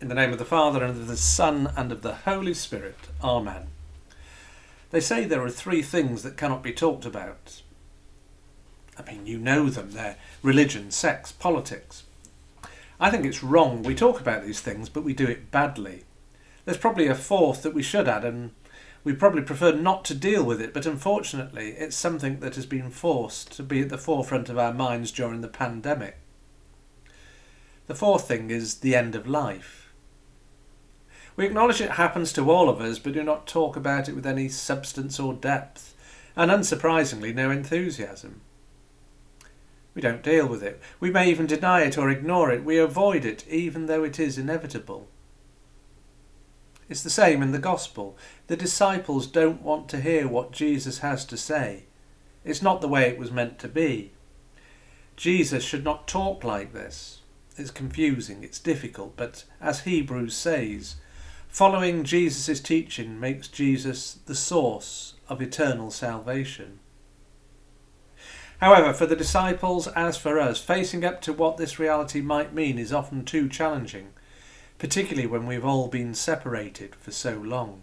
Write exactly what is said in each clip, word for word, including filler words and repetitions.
In the name of the Father, and of the Son, and of the Holy Spirit. Amen. They say there are three things that cannot be talked about. I mean, you know them. They're religion, sex, politics. I think it's wrong. We talk about these things, but we do it badly. There's probably a fourth that we should add, and we probably prefer not to deal with it, but unfortunately it's something that has been forced to be at the forefront of our minds during the pandemic. The fourth thing is the end of life. We acknowledge it happens to all of us, but do not talk about it with any substance or depth, and unsurprisingly, no enthusiasm. We don't deal with it. We may even deny it or ignore it. We avoid it, even though it is inevitable. It's the same in the Gospel. The disciples don't want to hear what Jesus has to say. It's not the way it was meant to be. Jesus should not talk like this. It's confusing, it's difficult, but as Hebrews says, following Jesus' teaching makes Jesus the source of eternal salvation. However, for the disciples, as for us, facing up to what this reality might mean is often too challenging, particularly when we've all been separated for so long.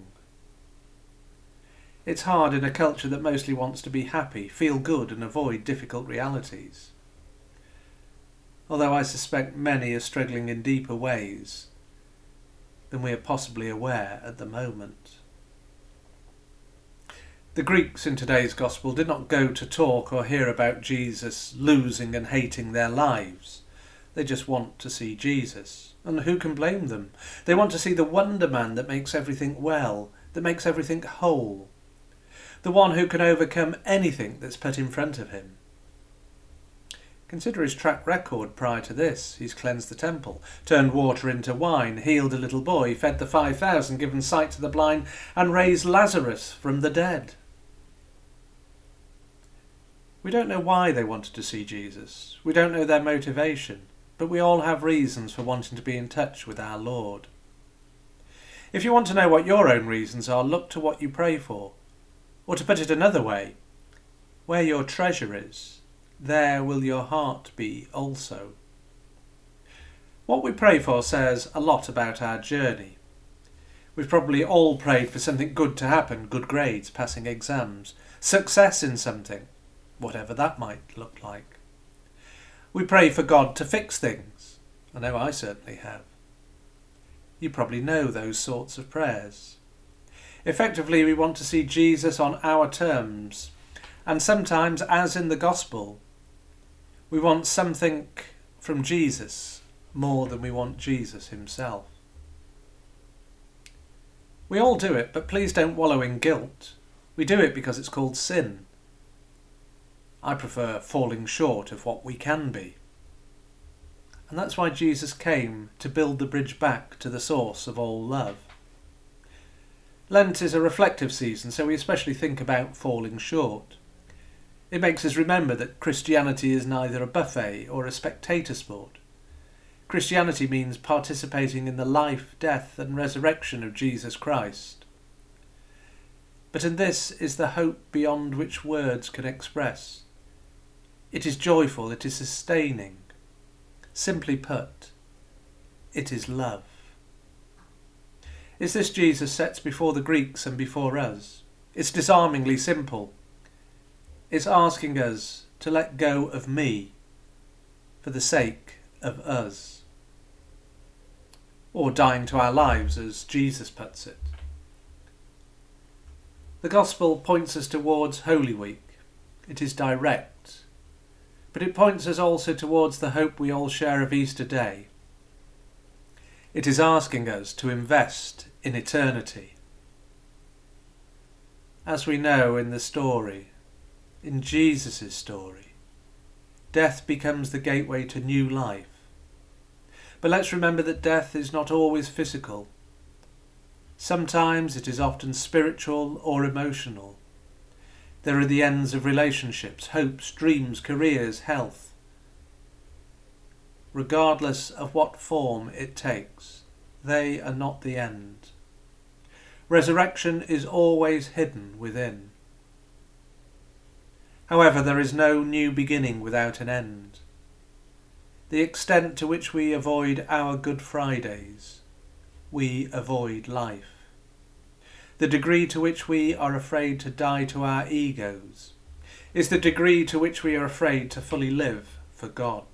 It's hard in a culture that mostly wants to be happy, feel good and avoid difficult realities. Although I suspect many are struggling in deeper ways than we are possibly aware at the moment. The Greeks in today's Gospel did not go to talk or hear about Jesus losing and hating their lives. They just want to see Jesus. And who can blame them? They want to see the wonder man that makes everything well, that makes everything whole. The one who can overcome anything that's put in front of him. Consider his track record prior to this. He's cleansed the temple, turned water into wine, healed a little boy, fed the five thousand, given sight to the blind, and raised Lazarus from the dead. We don't know why they wanted to see Jesus. We don't know their motivation, but we all have reasons for wanting to be in touch with our Lord. If you want to know what your own reasons are, look to what you pray for. Or to put it another way, where your treasure is, there will your heart be also. What we pray for says a lot about our journey. We've probably all prayed for something good to happen, good grades, passing exams, success in something, whatever that might look like. We pray for God to fix things. I know I certainly have. You probably know those sorts of prayers. Effectively, we want to see Jesus on our terms, and sometimes, as in the Gospel, we want something from Jesus more than we want Jesus himself. We all do it, but please don't wallow in guilt. We do it because it's called sin. I prefer falling short of what we can be. And that's why Jesus came, to build the bridge back to the source of all love. Lent is a reflective season, so we especially think about falling short. It makes us remember that Christianity is neither a buffet or a spectator sport. Christianity means participating in the life, death and resurrection of Jesus Christ. But in this is the hope beyond which words can express. It is joyful, it is sustaining. Simply put, it is love. Is this Jesus sets before the Greeks and before us? It's disarmingly simple. It's asking us to let go of me for the sake of us. Or dying to our lives, as Jesus puts it. The Gospel points us towards Holy Week. It is direct. But it points us also towards the hope we all share of Easter Day. It is asking us to invest in eternity. As we know in the story, in Jesus' story, death becomes the gateway to new life. But let's remember that death is not always physical. Sometimes it is often spiritual or emotional. There are the ends of relationships, hopes, dreams, careers, health. Regardless of what form it takes, they are not the end. Resurrection is always hidden within. However, there is no new beginning without an end. The extent to which we avoid our Good Fridays, we avoid life. The degree to which we are afraid to die to our egos is the degree to which we are afraid to fully live for God.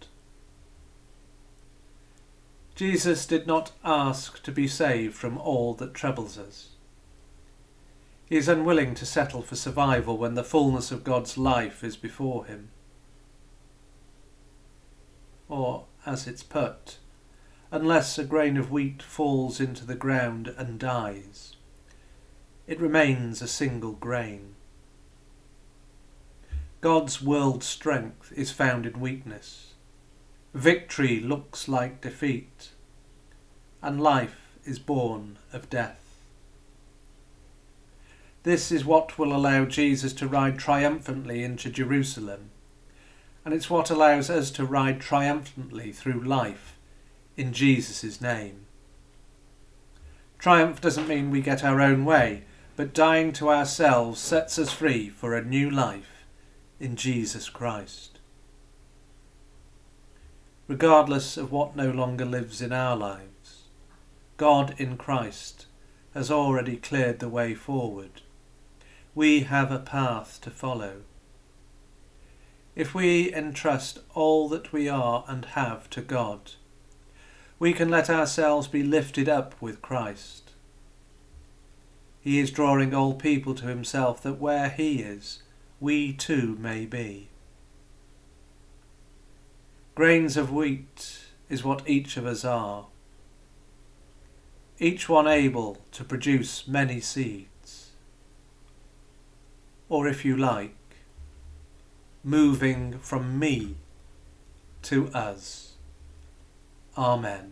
Jesus did not ask to be saved from all that troubles us. He is unwilling to settle for survival when the fullness of God's life is before him. Or, as it's put, unless a grain of wheat falls into the ground and dies, it remains a single grain. God's world strength is found in weakness. Victory looks like defeat, and life is born of death. This is what will allow Jesus to ride triumphantly into Jerusalem, and it's what allows us to ride triumphantly through life in Jesus' name. Triumph doesn't mean we get our own way, but dying to ourselves sets us free for a new life in Jesus Christ. Regardless of what no longer lives in our lives, God in Christ has already cleared the way forward. We have a path to follow. If we entrust all that we are and have to God, we can let ourselves be lifted up with Christ. He is drawing all people to himself, that where he is, we too may be. Grains of wheat is what each of us are, each one able to produce many seeds. Or if you like, moving from me to us. Amen.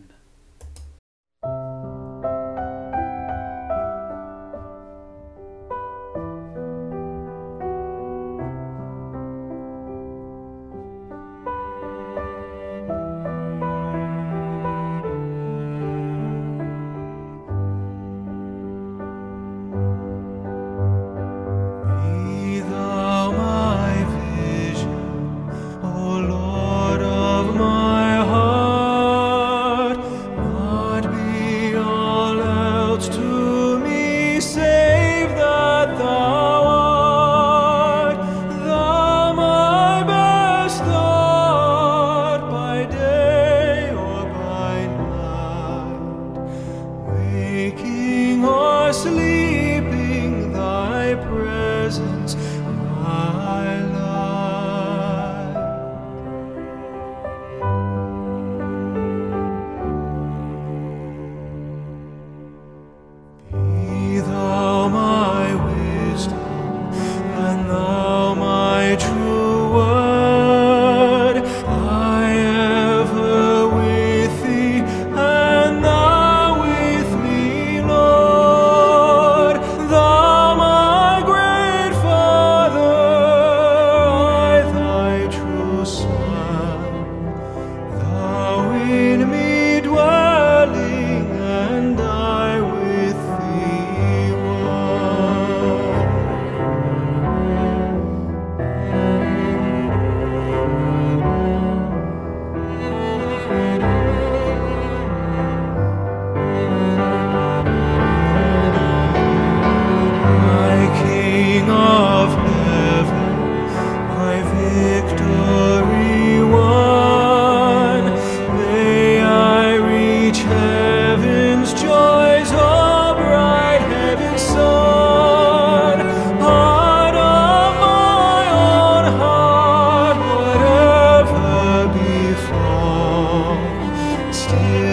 Sleeping, thy presence, my life. Be thou my wisdom, and thou my true word. I ever with thee, and thou with me, Lord. Thou my great Father, I thy true Son. Thou in me dwelling, and I with thee one. My King of heaven, my victory won, may I reach heaven's joys, oh bright heaven's sun. Heart of my own heart, whatever befall, still